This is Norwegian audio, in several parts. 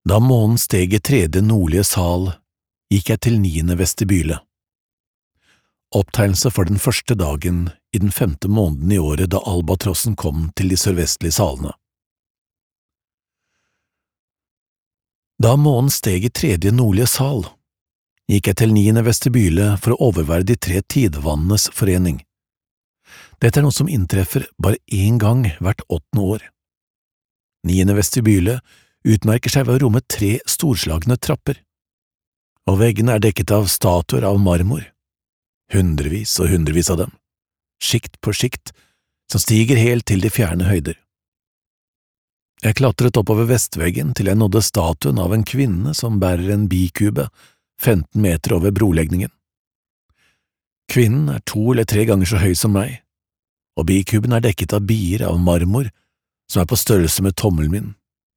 Da månen steg i tredje nordlige sal, gikk jeg til 9. vestibyle. Opptegnelse for den første dagen i den 5. måneden i året da albatrossen kom til de sørvestlige salene. Da månen steg i tredje nordlige sal, gikk jeg til 9. vestibyle for å overvære de 3 tidevannenes forening. Dette er noe som inntreffer bare én gang hvert 8. år. 9. vestibyle utmerker seg ved å romme 3 storslagne trapper, og veggene er dekket av statuer av marmor, hundrevis og hundrevis av dem, sjikt på sjikt, som stiger helt til de fjerne høyder. Jeg klatret oppover vestveggen til jeg nådde statuen av en kvinne som bærer en bikube 15 meter over brolegningen. Kvinnen er 2 eller 3 ganger så høy som meg, og bikuben er dekket av bier av marmor som er på størrelse med tommelen min.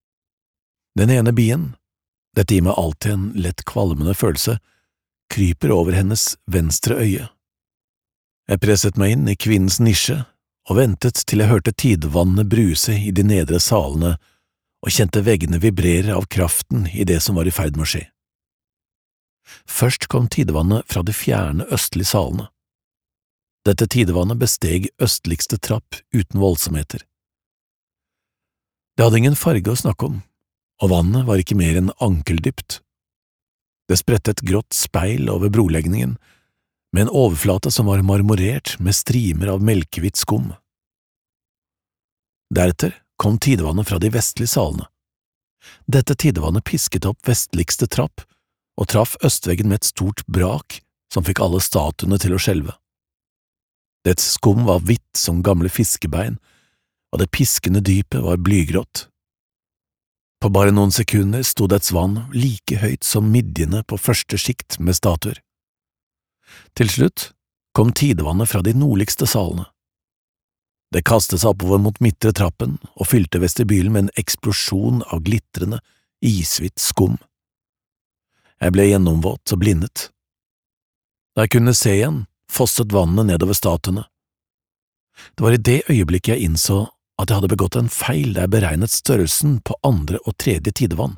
Den ene bien, dette gir meg alltid en lett kvalmende følelse, kryper over hennes venstre øye. Jeg presset meg inn i kvinnens nisje og ventet til jeg hørte tidevannet bruse i de nedre salene og kjente veggene vibrere av kraften i det som var i ferd med å skje. Først kom tidevannet fra de fjerne østlige salene. Dette tidevannet besteg østligste trapp uten voldsomheter. Det hadde ingen farge å snakke om, og vannet var ikke mer enn ankeldypt. Det spredte et grått speil over brolegningen, med en overflate som var marmorert med strimer av melkehvitt skum. Deretter kom tidevannet fra de vestlige salene. Dette tidevannet pisket opp vestligste trapp og traff østveggen med et stort brak som fikk alle statuene til å skjelve. Dets skum var hvitt som gamle fiskebein, og det piskende dypet var blygrått. På bare noen sekunder sto dets vann like høyt som midjene på første sjikt med statuer. Til slutt kom tidevannet fra de nordligste salene. Det kastet seg oppover mot midtre trappen og fylte vestibylen med en eksplosjon av glitrende, ishvitt skum. Jeg ble gjennomvåt og blindet. Da jeg kunne se igjen, fosset vannet nedover statuene. Det var i det øyeblikket jeg innså at jeg hadde begått en feil da jeg beregnet størrelsen på 2. og 3. tidevann.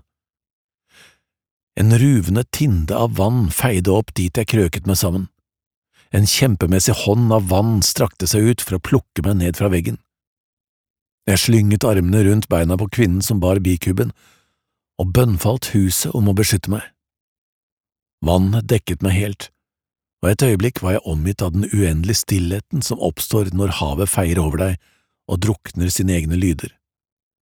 En ruvende tinde av vann feide opp dit jeg krøket meg sammen. En kjempemessig hånd av vann strakte seg ut for å plukke meg ned fra veggen. Jeg slynget armene rundt beina på kvinnen som bar bikuben, og bønnfalt huset om å beskytte meg. Vannet dekket meg helt, og et øyeblikk var jeg omgitt av den uendelige stillheten som oppstår når havet feier over deg og drukner sine egne lyder.